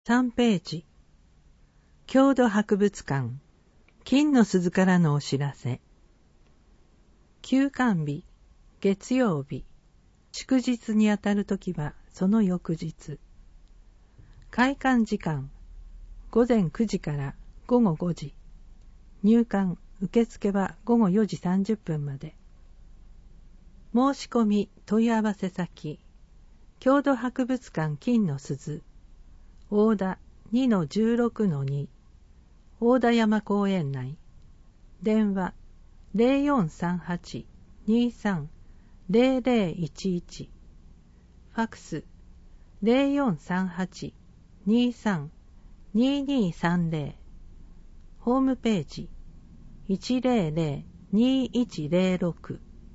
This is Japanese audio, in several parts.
3ページ。郷土博物館金の鈴からのお知らせ。休館日、月曜日、祝日にあたるときはその翌日。開館時間、午前9時から午後5時。入館、受付は午後4時30分まで。申し込み問い合わせ先、郷土博物館金の鈴、大田 2-16-2、大田山公園内。電話 0438-23-0011。ファクス 0438-23-2230。ホームページ 100-2106。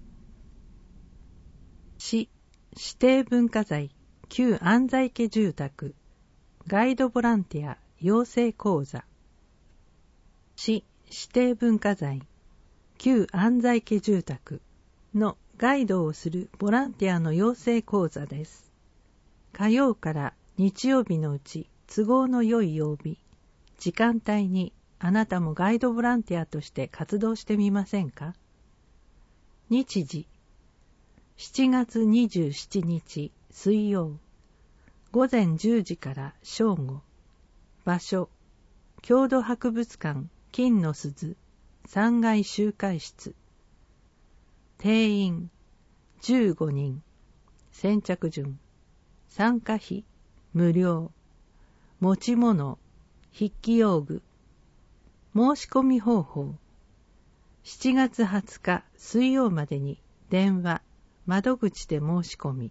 市指定文化財旧安西家住宅ガイドボランティア養成講座。市指定文化財旧安西家住宅のガイドをするボランティアの養成講座です。火曜から日曜日のうち都合の良い曜日、時間帯にあなたもガイドボランティアとして活動してみませんか？日時7月27日水曜午前10時から正午。場所郷土博物館金の鈴3階集会室。定員15人。先着順。参加費無料。持ち物筆記用具。申し込み方法7月20日水曜までに電話窓口で申し込み。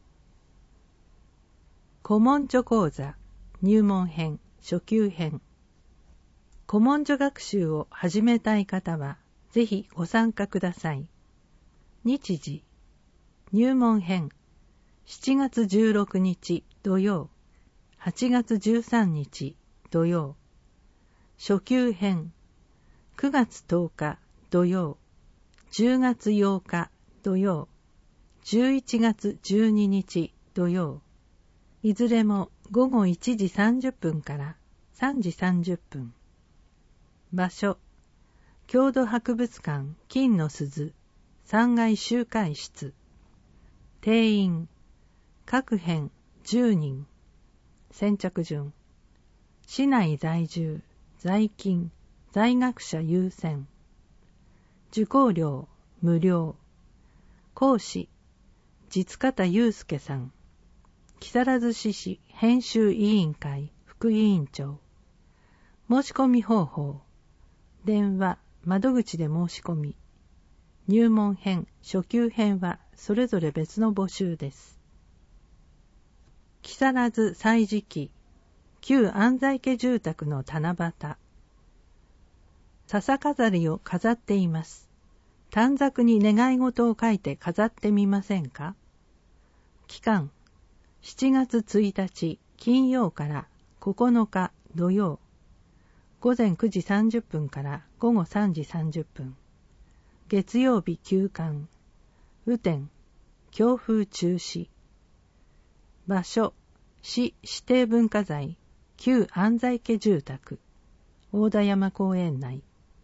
古文書講座入門編初級編。古文書学習を始めたい方はぜひご参加ください。日時入門編7月16日土曜8月13日土曜。初級編9月10日土曜10月8日土曜11月12日土曜。いずれも午後1時30分から3時30分。場所郷土博物館金の鈴3階集会室。定員各編10人。先着順。市内在住在勤在学者優先。受講料無料。講師実方祐介さん。木更津市編集委員会副委員長。申し込み方法電話窓口で申し込み。入門編初級編はそれぞれ別の募集です。木更津歳時記旧安西家住宅の七夕。笹飾りを飾っています。短冊に願い事を書いて飾ってみませんか？期間7月1日金曜から9日土曜午前9時30分から午後3時30分。月曜日休館。雨天。強風中止。場所市指定文化財旧安西家住宅大田山公園内。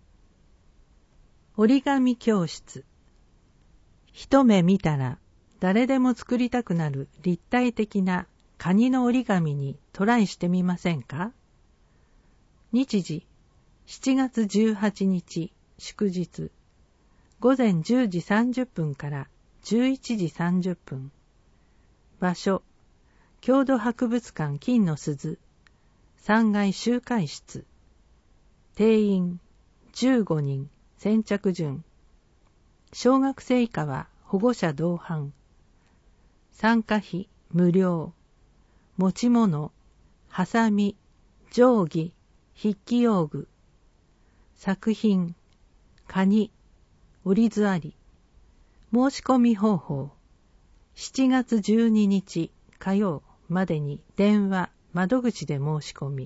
折り紙教室。一目見たら誰でも作りたくなる立体的なカニの折り紙にトライしてみませんか？日時7月18日祝日午前10時30分から11時30分。場所郷土博物館金の鈴3階集会室。定員15人。先着順。小学生以下は保護者同伴。参加費無料。持ち物ハサミ定規筆記用具。作品カニ折り図あり。申し込み方法7月12日火曜までに電話窓口で申し込み。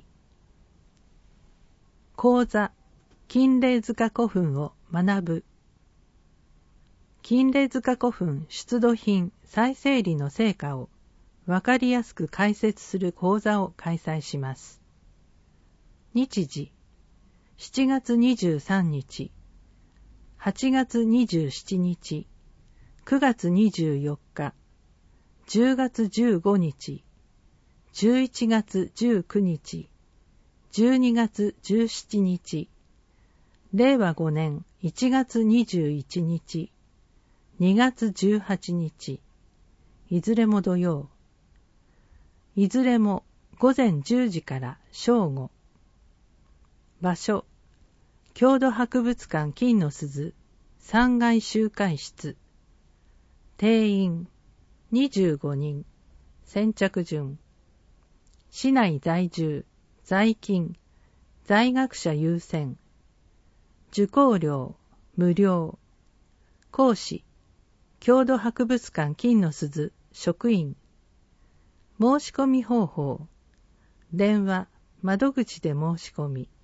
講座金霊塚古墳を学ぶ。金霊塚古墳出土品再整理の成果をわかりやすく解説する講座を開催します。 日時、7月23日、8月27日、9月24日、10月15日、11月19日、12月17日、令和5年1月21日、2月18日、いずれも土曜。いずれも午前10時から正午。場所、郷土博物館金の鈴3階集会室。定員25人。先着順。市内在住、在勤、在学者優先。受講料無料。講師、郷土博物館金の鈴職員。申し込み方法。電話、窓口で申し込み。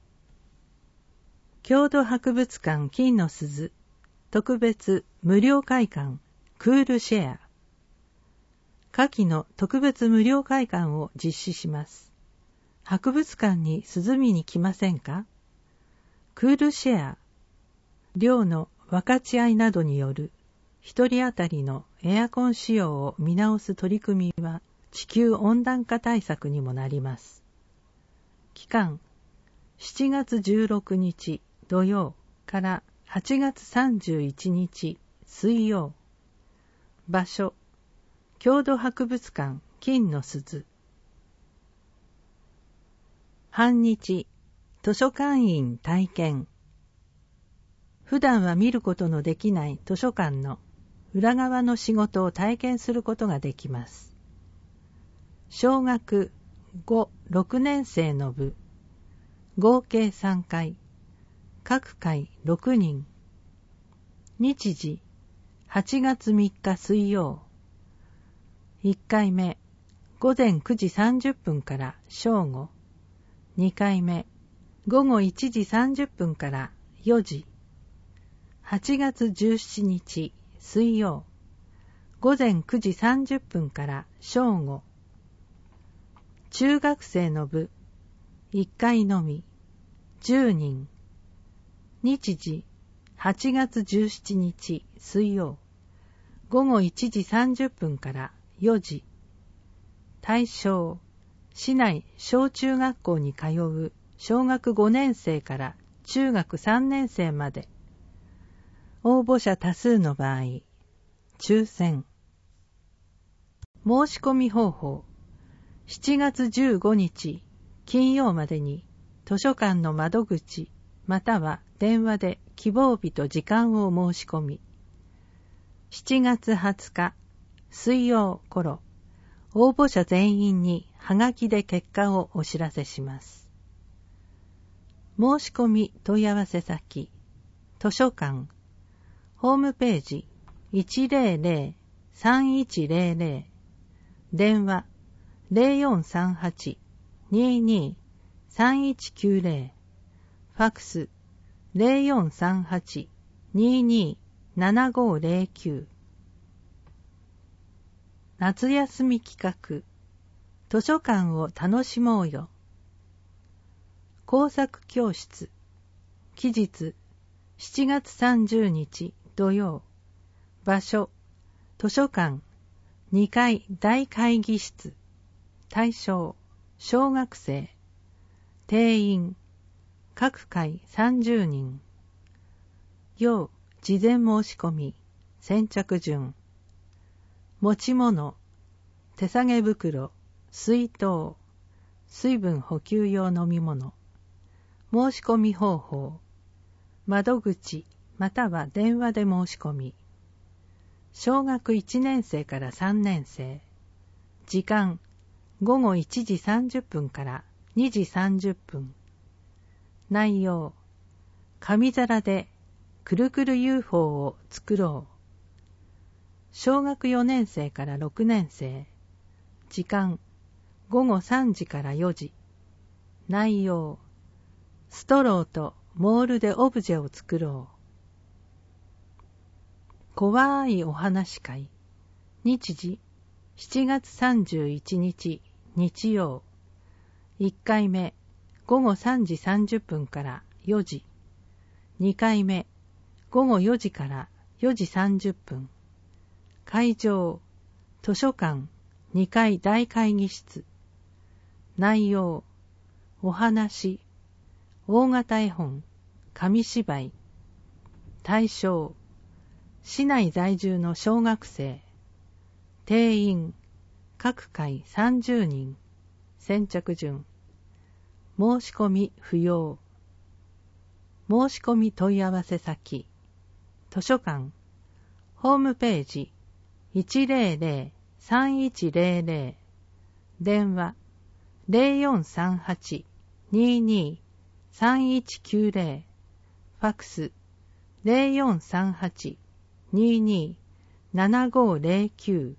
郷土博物館金の鈴特別無料会館クールシェア。下記の特別無料会館を実施します。博物館に涼みに来ませんか？クールシェア。寮の分かち合いなどによる一人当たりのエアコン使用を見直す取り組みは地球温暖化対策にもなります。期間、7月16日土曜から8月31日水曜。場所、郷土博物館金の鈴。半日、図書館員体験。普段は見ることのできない図書館の裏側の仕事を体験することができます。小学5、6年生の部、合計3回、各回6人。日時、8月3日水曜。1回目、午前9時30分から正午。2回目、午後1時30分から4時。8月17日水曜。午前9時30分から正午。中学生の部、1回のみ、10人。日時、8月17日水曜。午後1時30分から4時。対象、市内小中学校に通う小学5年生から中学3年生まで。応募者多数の場合、抽選。申し込み方法。7月15日金曜までに図書館の窓口または電話で希望日と時間を申し込み、7月20日水曜頃、応募者全員にはがきで結果をお知らせします。申し込み問い合わせ先、図書館、ホームページ 100-3100、電話 0438-22-3190、ファクス 0438-22-7509。夏休み企画、図書館を楽しもうよ。工作教室、期日、7月30日土曜。場所、図書館、2階大会議室。対象、小学生。定員、各回30人。要事前申し込み、先着順。持ち物、手提げ袋、水筒、水分補給用飲み物。申し込み方法、窓口または電話で申し込み。小学1年生から3年生。時間、午後1時30分から2時30分。内容、紙皿でくるくる UFO を作ろう。小学4年生から6年生。時間、午後3時から4時。内容、ストローとモールでオブジェを作ろう。怖いお話会。日時、7月31日日曜。1回目、 午後3時30分から4時。2回目、午後4時から4時30分。会場、図書館2階大会議室。内容、お話、大型絵本、紙芝居。対象、市内在住の小学生。定員、各回30人。先着順。申し込み不要。申し込み問い合わせ先。図書館。ホームページ 100-3100。電話 0438-22-3190。ファックス 0438-22-7509。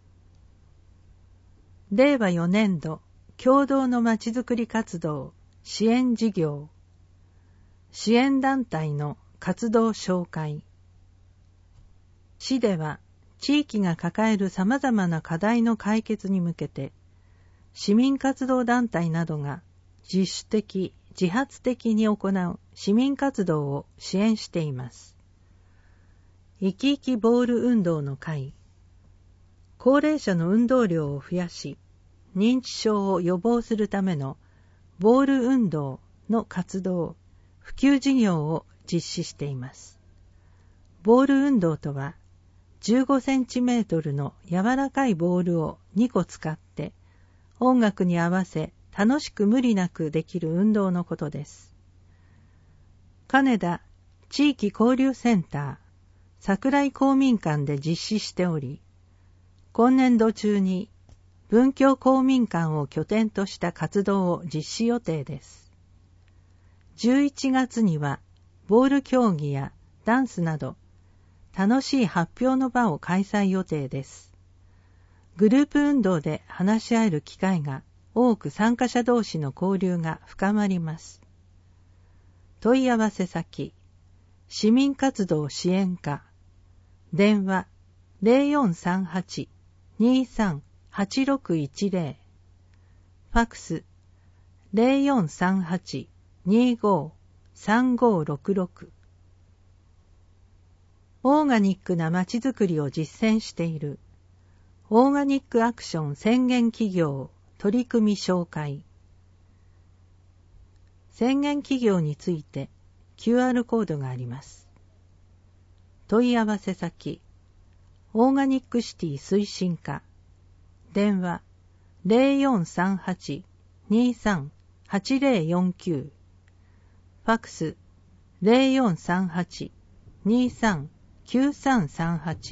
令和4年度共同のまちづくり活動支援事業。支援団体の活動紹介。市では地域が抱えるさまざまな課題の解決に向けて、市民活動団体などが自主的・自発的に行う市民活動を支援しています。いきいきボール運動の会。高齢者の運動量を増やし、認知症を予防するためのボール運動の活動、普及事業を実施しています。ボール運動とは、15センチメートルの柔らかいボールを2個使って、音楽に合わせ楽しく無理なくできる運動のことです。金田地域交流センター、桜井公民館で実施しており、今年度中に文教公民館を拠点とした活動を実施予定です。11月にはボール競技やダンスなど楽しい発表の場を開催予定です。グループ運動で話し合える機会が多く、参加者同士の交流が深まります。問い合わせ先、市民活動支援課。電話 0438-23-8610。ファックス 0438-25-3566。オーガニックなまちづくりを実践しているオーガニックアクション宣言企業取り組み紹介。宣言企業について QR コードがあります。問い合わせ先、オーガニックシティ推進課。電話 0438-23-8049。ファックス 0438-23-9338。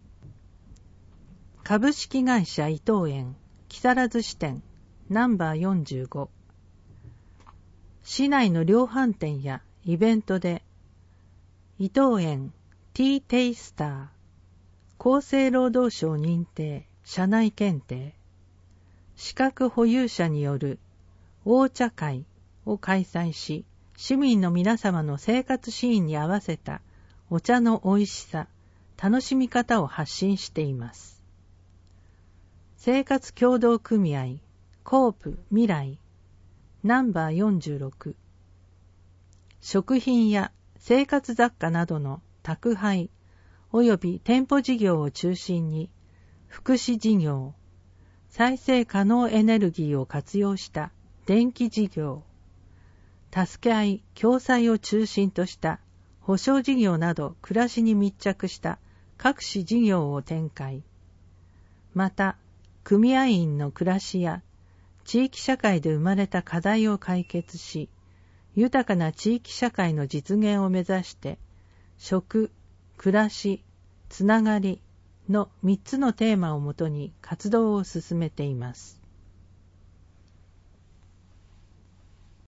株式会社伊藤園木更津支店ナンバー45。市内の量販店やイベントで伊藤園ティーテイスター、厚生労働省認定社内検定、資格保有者によるお茶会を開催し、市民の皆様の生活シーンに合わせたお茶の美味しさ、楽しみ方を発信しています。生活協同組合コープ未来ナンバー46。食品や生活雑貨などの宅配および店舗事業を中心に福祉事業、再生可能エネルギーを活用した電気事業、助け合い共済を中心とした保障事業など暮らしに密着した各種事業を展開。また、組合員の暮らしや地域社会で生まれた課題を解決し、豊かな地域社会の実現を目指して、食、暮らし、つながりの3つのテーマをもとに活動を進めています。